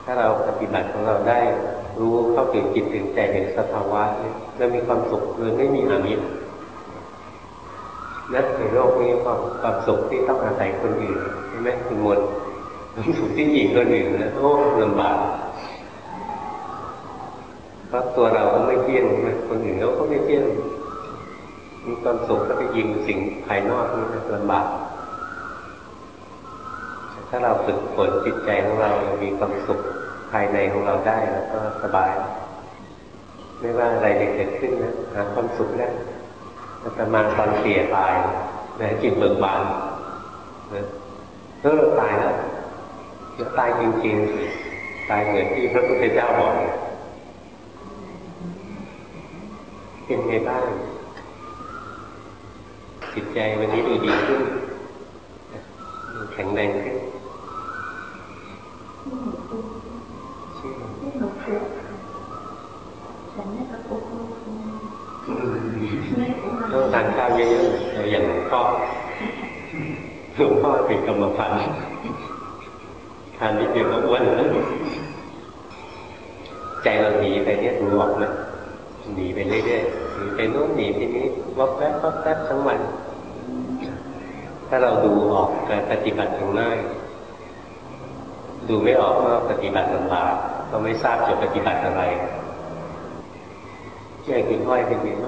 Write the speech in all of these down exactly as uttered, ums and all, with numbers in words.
ถ้าเราปฏิบัติของเราได้รู้เข้าถึงจิตถึงใจเห็นสภาวะเนี่ยเรามีความสุขโดยไม่มีอามิตรนักในโลกนี้ความความสุขที่ต้องอาศัยคนอื่นใช่ไหมคุณมนต์ความสุขที่หญิงคนอื่นนะโอ้ลำบากเพราะตัวเราก็ไม่เที่ยงคนอื่นเขาก็ไม่เที่ยงมีความสุขก็ไปยิงสิ่งภายนอกนี่ลำบากถ้าเราฝึกฝนจิตใจของเรามีความสุขภายในของเราได้แล้วก็สบายไม่ว่าอะไรจะเกิดขึ้นนะหาความสุขได้แต่มาตอนเสียตายนะจิตเบิกบานนะเออตายแล้วแล้วตายจริงๆตายเหมือนที่พระพุทธเจ้าบอกเป็นไงบ้างจิตใจวันนี้ดูดีขึ้นแข็งแรงขึ้นต้องทานข้าวเยอะๆเราอย่างหลวงพ่อหลวงพ่อเป็นกรรมพันธุ์ทานนิดเดียวก็อ้วนแล้วใจเราหนีไปเนี่ยรู้ออกไหมหนีไปเรื่อยๆหนีไปโน้นหนีไปนี้วับแวบวับแวบทั้งวันถ้าเราดูออกการปฏิบัติของง่ายดูไม่ออกว่าปฏิบัติลำบากก็ไม่ทราบจะปฏิบัติอะไรแค่กินห้อยเป็นยังไง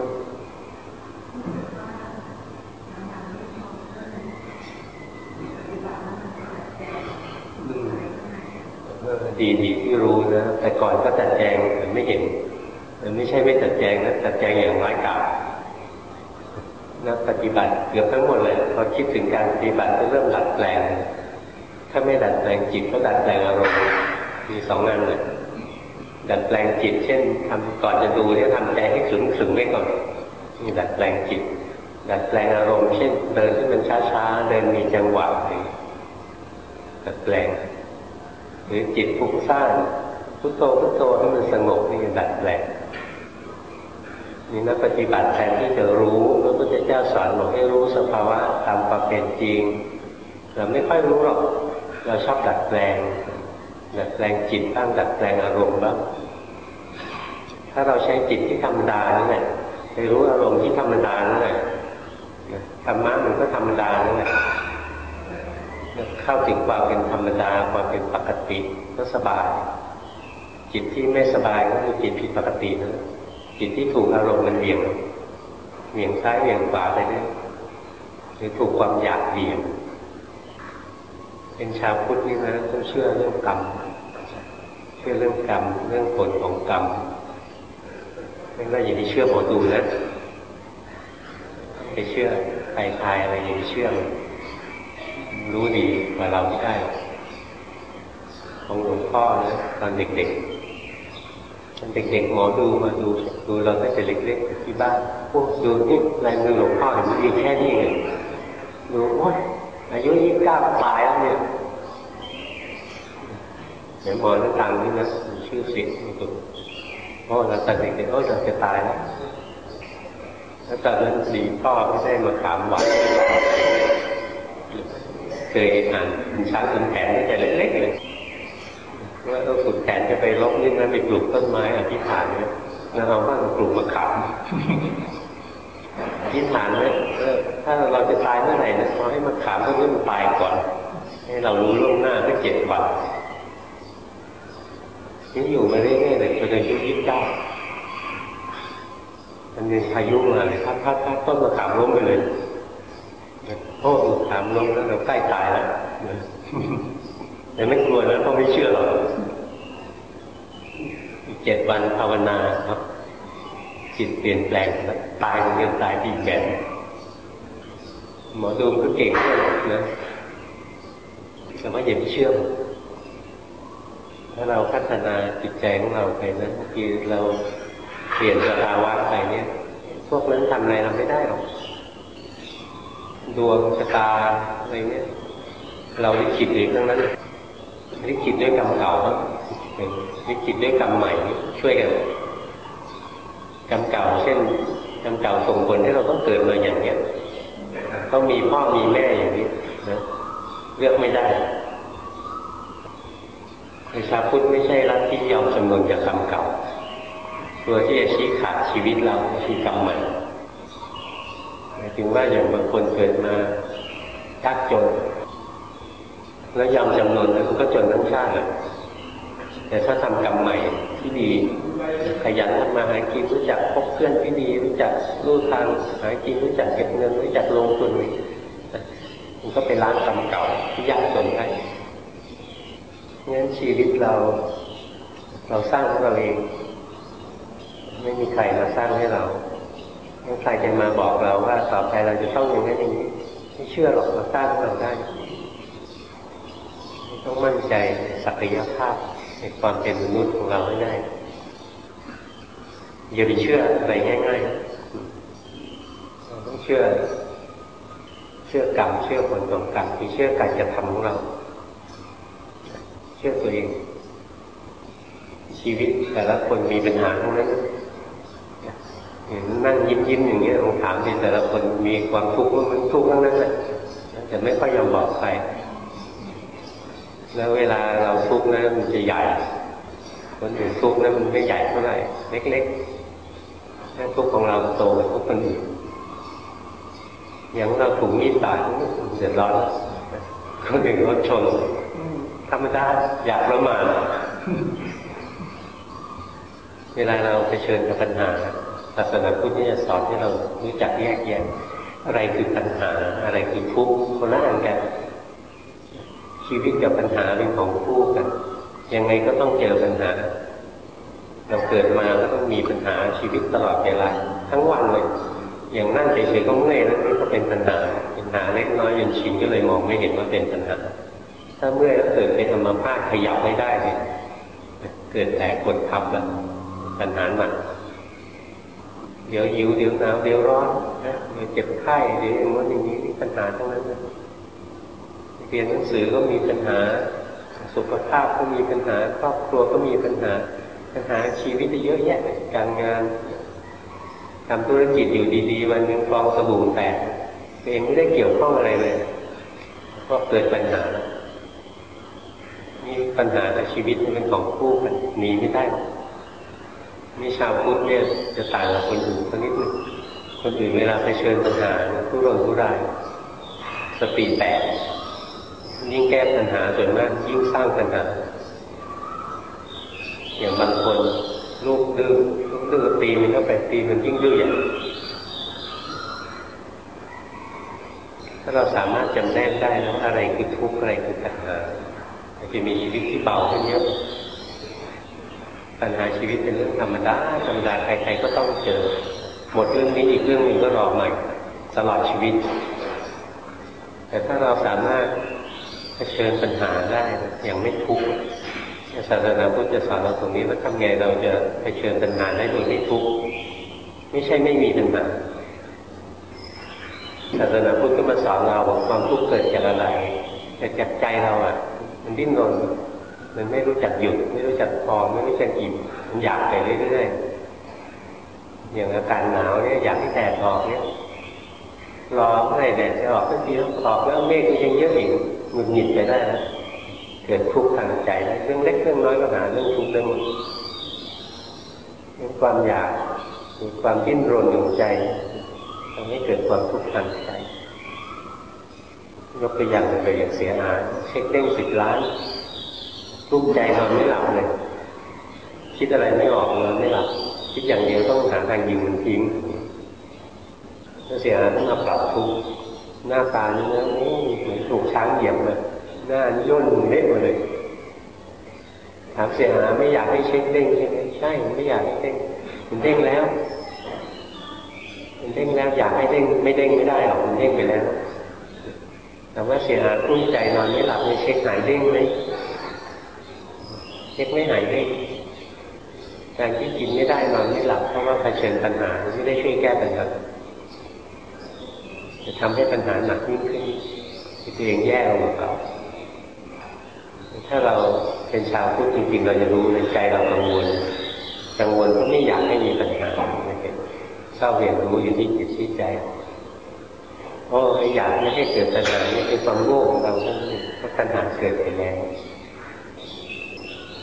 ดีดีที่รู้นะแต่ก่อนก็จัดแจงแต่ไม่เห็นแต่ไม่ใช่ไม่จัดแจงนะจัดแจงอย่างร้ายกาจนักปฏิบัติเกือบทั้งหมดเลยพอคิดถึงการปฏิบัติก็เริ่มดัดแปลงถ้าไม่ดัดแปลงจิตก็ดัดแปลงอารมณ์มีสองงานเลยดัดแปลงจิตเช่นทำก่อนจะดูเนี่ยทำใจให้ขึงขึงไว้ก่อนนี่ดัดแปลงจิตดัดแปลงอารมณ์เช่นเดินที่มันช้าๆเดินมีจังหวะดัดแปลงหรือจิตฟุ้งซ่านพุทโธพุทโธให้มันสงบนี่ดัดแปลงนี่นักปฏิบัติแทนที่จะรู้พระพุทธเจ้าสอนบอกให้รู้สภาวะตามความเป็นจริงเราไม่ค่อยรู้หรอกเราชอบดัดแปลงดัดแปลงจิตบ้างดัดแปลงอารมณ์บ้างถ้าเราใช้จิตที่ธรรมดานั่นแหละไปรู้อารมณ์ที่ธรรมดานั่นแหละธรรมะมันก็ธรรมดานั่นแหละเข้าถึงความเป็นธรรมดาความเป็นปกติก็สบายจิตที่ไม่สบายก็คือจิตผิดปกตินะจิตที่ถูกอารมณ์มันเบี่ยงเบี่ยงซ้ายเบี่ยงขวาไปเรื่อยหรือถูกความอยากเบี่ยงเป็นชาวพุทธนี่นะต้องเชื่อเรื่องกรรมเชื่อเรื่องกรรมเรื่องผลของกรรมไม่ว่าอย่าไปเชื่อหมอดูนะไปเชื่อใครทายอะไรอย่าไปเชื่อรู้ดีกว่าเราไม่ได้ของหลวงพ่อนะตอนเด็กๆตอนเด็กๆหมอดูมาดูดูเราตั้งแต่เล็กๆที่บ้านพวกดูนี่ลายมือหลวงพ่อเห็นมันมีแค่นี้เองดูโอ๊ยอายุยี่สิบเก้าตายแล้วเนี่ยเดี๋ยวหมอนั่งตังนี่นะมีชื่อเสียงตุ่มเพราะเราตอนเด็กๆโอ้ยเราจะตายแล้วแล้วตอนนั้นดีพ่อไม่ได้มาถามหวานเคยอ่านช้างขุนแผนตั้งแต่เล็กๆเลยว่าเออขุนแผนจะไปรบนี่นะไปปลูกต้นไม้อธิษฐานเนี่ยแล้วเอาบ้านปลูกมะขามอธิษฐานไว้เออถ้าเราจะตายเมื่อไหร่นะขอให้มะขามพวกนี้มันตายก่อนให้เรารู้ล่วงหน้าสักเจ็ดวันนี่อยู่มาเรื่อยๆเลยจนอายุยี่สิบเก้ามันมีพายุมาเลยพัดพัดพัดต้นมะขามล้มไปเลยโอ้มะขามล้มแล้วเราใกล้ตายแล้วแต่ไม่กลัวนะเพราะไม่เชื่อหรอกอีกเจ็ดวันภาวนาครับจิตเปลี่ยนแปลงตายเรียนตายดีแบบหมอดูก็เก่งมากนะแต่ว่าอย่าไปเชื่อถ้าเราพัฒนาจิตใจของเราไปนะบางทีเราเปลี่ยนสภาวะไปเนี่ยพวกนั้นทำอะไรเราไม่ได้หรอกดวงชะตาอะไรเนี่ยเราลิขิตเองทั้งนั้นลิขิตด้วยกรรมเก่าครับลิขิตด้วยกรรมใหม่ช่วยกันกรรมเก่าเช่นกรรมเก่าส่งผลให้เราต้องเกิดมาอย่างเนี้ยต้องมีพ่อมีแม่อย่างนี้นะเลือกไม่ได้ชาวพุทธไม่ใช่รัฐที่ยอมจำนนกับกรรมเก่าตัวที่จะชี้ขาดชีวิตเราคือกรรมใหม่หมายถึงว่าอย่างบางคนเกิดมายากจนแล้วยอมจำนนแล้วมันก็จนทั้งชาติเลยแต่ถ้าทำกรรมใหม่ที่ดีขยันทำมาหากินรู้จักพบเพื่อนที่ดีรู้จักรู้ทางหากินรู้จักเก็บเงินรู้จักลงทุนมันก็ไปล้างกรรมเก่าที่ยากจนได้งั้นชีวิตเราเราสร้างของเราเองไม่มีใครมาสร้างให้เราไม่ใครจะมาบอกเราว่าต่อไปเราจะต้องอย่างนั้นอย่างนี้ไม่เชื่อหรอกเราสร้างของเราได้ต้องมั่นใจในศักยภาพในความเป็นมนุษย์ของเราให้ได้อย่าไปเชื่ออะไรง่ายๆเราต้องเชื่อเชื่อกรรมเชื่อผลของกรรมที่เชื่อการกระทำของเราเชื่อตัวเองชีวิตแต่ละคนมีปัญหาทั้งนั้นเห็นนั่งยิ้มยิ้มอย่างเงี้ยลองถามดิแต่ละคนมีความทุกข์มันทุกข์ทั้งนั้นแหละแต่ไม่ค่อยยอมบอกใครแล้วเวลาเราทุกข์นะมันจะใหญ่คนอื่นทุกข์นะมันไม่ใหญ่เท่าไหร่เล็กๆถ้าทุกข์ของเราโตกว่าทุกข์คนอื่นอย่างเราถูกมีดบาดเดือดร้อนคนอื่นรถชนธรรมดาอยากประมาทเวลาเราเผชิญกับปัญหาศาสนาพุทธจะสอนให้เรารู้จักแยกแยะอะไรคือปัญหาอะไรคือทุกข์คนละอันกันชีวิตกับปัญหาเป็นของคู่กันยังไงก็ต้องเจอปัญหาเราเกิดมาก็ต้องมีปัญหาชีวิตตลอดเวลาทั้งวันเลยอย่างนั่งเฉยๆก็เมื่อยแล้วนี่ก็เป็นปัญหาปัญหาเล็กน้อยจนชินก็เลยมองไม่เห็นว่าเป็นปัญหาถ้าเมื่อยแล้วเกิดเป็นอัมพาตขยับไม่ได้เนี่ยเกิดแผลกดทับแล้วปัญหาหนักเดี๋ยวหิวเดี๋ยวหนาวเดี๋ยวร้อนนะเดี๋ยวเจ็บไข้เดี๋ยวอย่างนั้นอย่างนี้ปัญหาทั้งนั้นเลยเรียนหนังสือก็มีปัญหาสุขภาพก็มีปัญหาครอบครัวก็มีปัญหาปัญหาชีวิตเยอะแยะการงานทำธุรกิจอยู่ดีๆวันหนึ่งฟองสบู่แตกตัวเองไม่ได้เกี่ยวข้องอะไรเลยก็เกิดปัญหาแล้วนี่ปัญหาในชีวิตมันเป็นของคู่กันหนีไม่ได้หรอกนี่ชาวพุทธเนี่ยจะต่างกับคนอื่นสักนิดหนึ่งคนอื่นเวลาเผชิญปัญหาทุรนทุรายสติแตกยิ่งแก้ปัญหาส่วนมากยิ่งสร้างปัญหาอย่างบางคนลูกดื้อลูกดื้อตีมันก็ไปตีมันยิ่งดื้ออย่างถ้าเราสามารถจำแนกได้แล้วอะไรคือทุกข์อะไรคือปัญหาจะมีชีวิตที่เบาขึ้นเยอะปัญหาชีวิตเป็นเรื่องธรรมดาธรรมดาใครๆก็ต้องเจอหมดเรื่องนี้อีกเรื่องหนึ่งก็รอใหม่ตลอดชีวิตแต่ถ้าเราสามารถเผชิญปัญหาได้อย่างไม่ทุกข์ศาสนาพุทธจะสอนเราตรงนี้ว่าทำไงเราจะเผชิญปัญหาได้โดยไม่ทุกข์ไม่ใช่ไม่มีปัญหาศาสนาพุทธก็มาสอนเราว่าความทุกข์เกิดจากอะไรแต่จากใจเราอ่ะมันดิ้นรนมันไม่รู้จักหยุดไม่รู้จักพอไม่รู้จักอิ่มมันอยากไปเรื่อยๆอย่างอาการหนาวเนี่ยอยากให้แดดออกเนี่ยรอเมื่อไหร่แดดจะออกสักทีแล้วออกแล้วเมฆมันยังเยอะอีกหงุดหงิดไปได้นะเกิดทุกข์ทางใจได้เรื่องเล็กเรื่องน้อยก็หาเรื่องทุกข์ได้หมดเรื่องความอยากมีความดิ้นรนของใจทำให้เกิดความทุกข์ทางใจยกตัวอย่างไปอย่างเสียหายเช็คเด้งสิบล้านรุ่มใจนอนไม่หลับเลยคิดอะไรไม่ออกนอนไม่หลับคิดอย่างเดียวต้องหาทางยิงมันทิ้งถ้าเสียหายต้องมาปรับทุกข์หน้าตานี่นะโอ้เหมือนถูกช้างเหยียบเลยหน้านี่ย่นเละหมดเลยถามเสียหายไม่อยากให้เช็คเด้งใช่ไหมใช่ไม่อยากให้เด้งมันเด้งแล้วมันเด้งแล้วอยากให้เด้งไม่เด้งไม่ได้หรอกมันเด้งไปแล้วแต่ว่าเสียหายรุ่มใจนอนไม่หลับไม่เช็คหายเด้งไหมเช็คไม่หายเด้งการที่กินไม่ได้นอนไม่หลับเพราะว่าเผชิญปัญหาไม่ได้ช่วยแก้ปัญหาจะทำให้ปัญหาหนักยิ่งขึ้นตัวเองแย่ลงกว่าเก่าถ้าเราเป็นชาวพุทธจริงๆเราจะรู้ในใจเรากังวลกังวลเพราะไม่อยากให้มีปัญหาชอบเรียนรู้อยู่ที่จิตที่ใจโอ้อยากไม่ให้เกิดปัญหานี่เป็นความโง่ของเราทั้งนั้นเพราะปัญหาเกิดไปแล้ว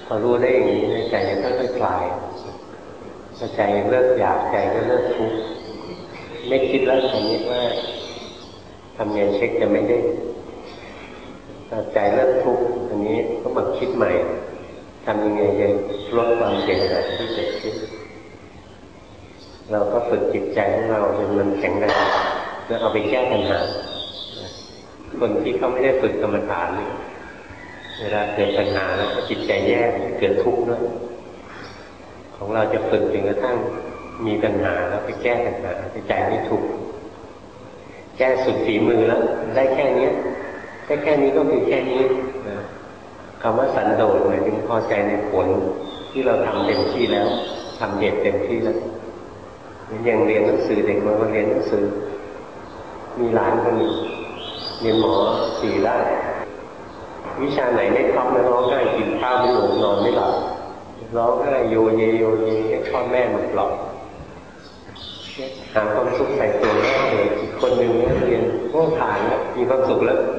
พอรู้ได้อย่างนี้ใจก็ค่อยๆคลายใจเลิกอยากใจก็เลิกทุกข์ไม่คิดแล้วตอนนี้ว่าทำไงเช็คจะไม่ได้ใจเลิกทุกข์อันนี้ก็มาคิดใหม่ทำยังไงจะลดความเสียหายที่เกิดขึ้นเราก็ฝึกจิตใจของเราจนมันแข็งแรงแล้วเอาไปแก้ปัญหาคนที่เขาไม่ได้ฝึกกรรมฐานเวลาเกิดปัญหาแล้วก็จิตใจแย่เกิดทุกข์ด้วยของเราจะฝึกจนกระทั่งมีปัญหาแล้วไปแก้ปัญหาใจไม่ทุกข์แก้สุดฝีมือแล้วได้แค่นี้แค่แค่นี้ก็คือแค่นี้คำว่าสันโดษหมายถึงพอใจในผลที่เราทำเต็มที่แล้วทำเหตุเต็มที่แล้วอย่างเรียนหนังสือเด็กมาเรียนหนังสือมีหลานคนนี้เรียนหมอสี่ได้วิชาไหนไม่คล่องแล้วร้องไห้กินข้าวไม่ลงนอนไม่หลับร้องไห้โยเยโยเยให้พ่อแม่มาปลอบหาความสุขใส่ตัวแม่เลยอีกคนหนึ่งเรียนโง่ผ่านแล้วมีความสุขแล้ว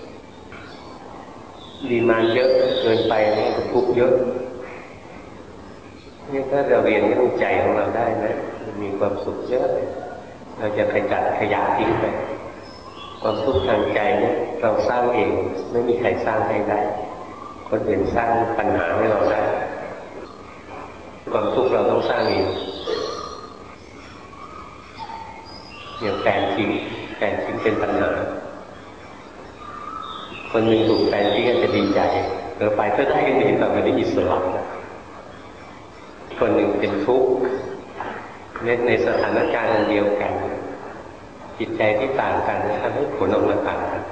ดีมานเยอะเกินไปแล้วก็ทุกข์เยอะนี่ถ้าเราเรียนเรื่องใจของเราได้นะมีความสุขเยอะเราจะขจัดขยะทิ้งไปความทุกข์ทางใจเนี่ยเราสร้างเองไม่มีใครสร้างให้ได้คนอื่นสร้างปัญหาให้เราได้ความทุกข์เราต้องสร้างเองอย่างแฟนทิ้งแฟนทิ้งเป็นปัญหาคนหนึ่งถูกแฟนทิ้งก็จะดีใจเกิดไปก็ได้กันเองแต่ไม่ได้อิสระคนหนึ่งเป็นทุกข์ในสถานการณ์เดียวกันจิตใจที่ต่างกันทำให้ผลออกมาต่างกัน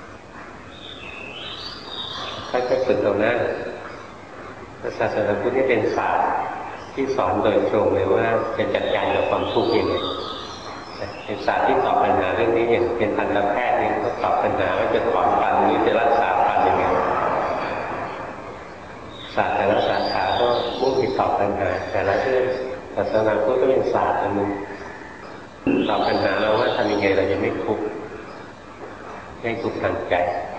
ค่อยๆฝึกเอาหน้าศาสนาพุทธนี่เป็นศาสตร์ที่สอนโดยตรงเลยว่าจะจัดการกับความทุกข์ยังไงเป็นศาสตร์ที่ตอบปัญหาเรื่องนี้อย่างเป็นทันตแพทย์เองก็ตอบปัญหาว่าจะถอนฟันหรือจะรักษาฟันยังไงศาสตร์แต่ละสาขาก็มุ่งไปตอบปัญหาแต่ละเรื่องศาสนาพุทธก็เป็นศาสตร์อันหนึ่งตอบปัญหาเราว่าทำยังไงเราจะไม่ทุกข์ไม่ทุกข์ทางใจ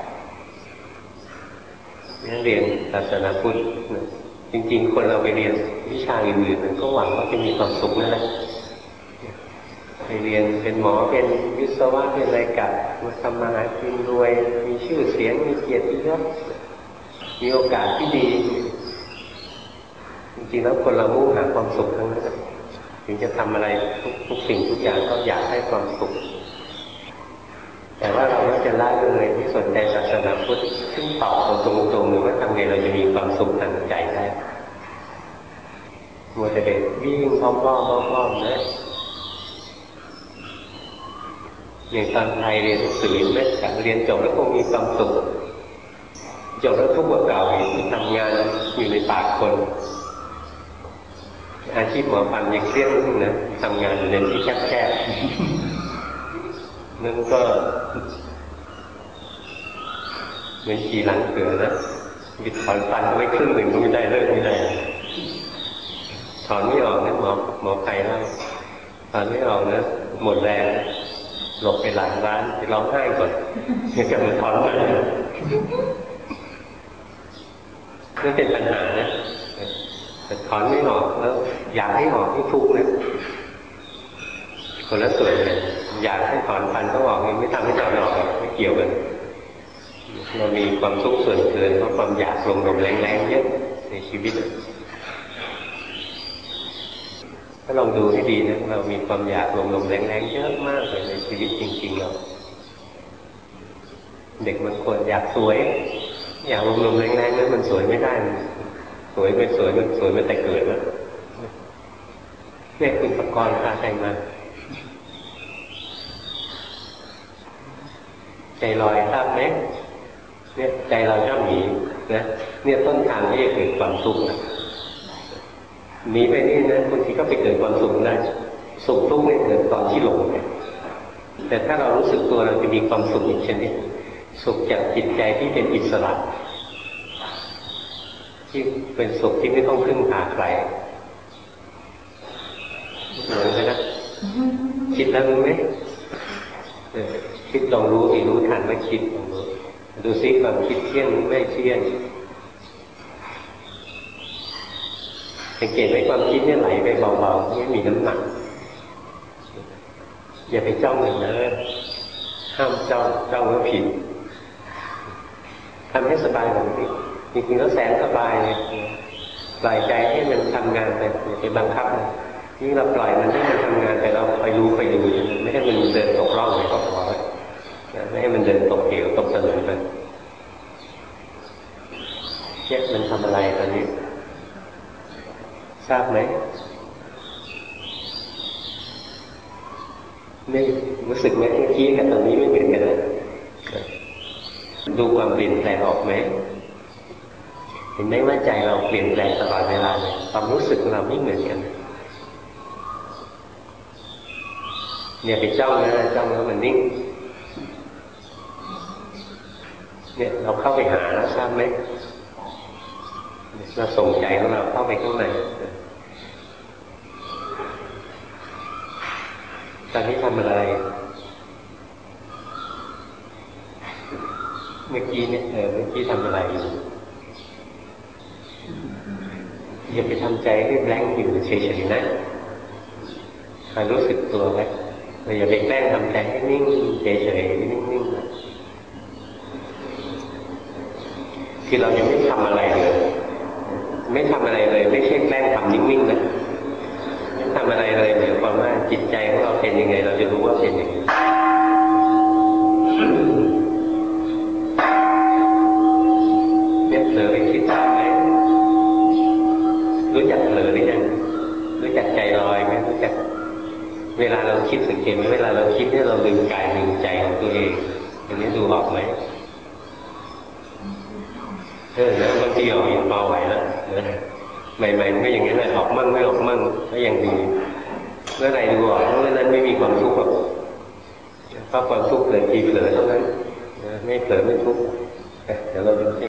นี่เรียนศาสนาพุทธจริงๆคนเราไปเรียนวิชาอื่นๆมันก็หวังว่าจะมีความสุขนั่นแหละไปเรียนเป็นหมอเป็นวิศวะเป็นอะไรกับมาทำมาหากินรวยมีชื่อเสียงมีเกียรติยศมีโอกาสที่ดีจริงๆแล้วคนเรามุ่งหาความสุขทั้งนั้นถึงจะทำอะไรทุกทุกสิ่งทุกอย่างก็อยากให้ความสุขแต่ว่าเราก็จะละเลยที่สนใจศาสนาพุทธซึ่งตอบตรงๆหรือว่าทำไงเราจะมีความสุขทางใจได้มัวแต่เด็กวิ่งพ้อมๆพ้อมๆนะอย่างตอนไทยเรียนหนังสือไม่จากเรียนจบแล้วคงมีความสุขจบแล้วทุกข์กว่าเก่าอีกทำงานอยู่ในปากคนอาชีพหมอฟันยังเครียดนิดนะทำงานอยู่ในที่แคบๆนั่นก็เหมือนขี่หลังเสือนะบิดถอนฟันไว้ครึ่งหนึ่งก็ไม่ได้เลิกไม่ได้ถอนไม่ออกนะหมอหมอไผ่เล่าถอนไม่ออกนะหมดแรงหลบไปหลังร้านไปร้องไห้ก่อนกำลังถอนไปนั่นเป็นปัญหานะแต่ถอนไม่ออกแล้วอยากให้ออกที่ทุกข์นะคนละส่วนเลยอยากให้ถอนฟันต้องออกไม่ทำให้ถอนออกไม่เกี่ยวกันเรามีความทุกข์ส่วนเกินเพราะความอยากลมๆแรงๆเยอะในชีวิตถ้าลองดูให้ดีนะเรามีความอยากลมๆแรงๆเยอะมากเลยในชีวิตจริงๆเราเด็กบางคนอยากสวยอยากลมๆแรงๆนั้นมันสวยไม่ได้สวยไม่สวยมันสวยมันแต่เกิดแล้วเนี่ยคุณประกรณ์พาใครมาใจลอยทราบไหมเนี่ยใจเราชอบหนีนะเนี่ยต้นทางที่จะเกิดความทุกข์หนีไปนี่นะบางทีก็ไปเกิดความสุขได้สุขทุกข์ไม่เกิดตอนที่หลงแต่ถ้าเรารู้สึกตัวเราจะมีความสุขอีกชนิดสุขจากจิตใจที่เป็นอิสระที่เป็นสุขที่ไม่ต้องพึ่งพาใครเหมือนกันนะคิดแล้วรู้ไหมคิดลองรู้อีรู้ทันว่าคิดลองรู้ดูซิความคิดเที่ยงไม่เที่ยงสังเกตไหมความคิดเนี่ยไหลไปเบาๆไม่มีน้ำหนักอย่าไปจ้องเลยนะห้ามจ้องจ้องแล้วผิดทำให้สบายแบบนี้จริงๆแล้วแสนสบายเลยปล่อยใจให้มันทำงานไปอย่าไปบังคับนี่เราปล่อยมันให้มันทำงานแต่เราคอยรู้คอยดูไม่ให้มันเดินตกร่องเลยก็พอไม่ให้มันเดินตกเหวตกถนนไปเนี่ยมันทำอะไรตอนนี้ทราบไหมไม่รู้สึกไหมเมื่อกี้กับตรงนี้ไม่เหมือนกันนะดูความเปลี่ยนแปลงออกไหมเห็นไหมว่าใจเราเปลี่ยนแปลงตลอดเวลาเลยความรู้สึกของเราไม่เหมือนกันเนี่ยไปจ้องนะจ้องแล้วมันนิ่งเนี่ยเราเข้าไปหาแล้วทราบไหมเราส่งใจของเราเข้าไปข้างในตอนนี้ทำอะไรเมื่อกี้เนี่ยเออเมื่อกี้ทำอะไรอยู่อย่าไปทำใจให้แบงค์อยู่เฉยๆนะคอยรู้สึกตัวไว้เราอย่าไปแกล้งทำใจให้นิ่งเฉยๆนิ่งๆคือเรายังไม่ทำอะไรเลยไม่ทำอะไรเลยไม่ใช่แกล้งทำนิ่งๆนะไม่ทำอะไรเลยหมายความว่าจิตใจของเราเป็นยังไงเราจะรู้ว่าเป็นยังไงเนี่ยเผลอไปคิดทราบไหมรู้จักเผลอหรือยังรู้จักใจลอยไหมรู้จักเวลาเราคิดสังเกตไหมเวลาเราคิดเนี่ยเราลืมกายลืมใจของตัวเองอันนี้ดูออกไหมเออแล้วบางทีออกอีกเบาไหวแล้วใหม่ๆมันก็อย่างนี้แหละออกมั่งไม่ออกมั่งก็ยังดีเมื่อไหร่ดูออกเมื่อนั้นไม่มีความทุกข์หรอกเพราะความทุกข์เกิดทีเผลอเท่านั้นไม่เผลอไม่ทุกข์เดี๋ยวเราดู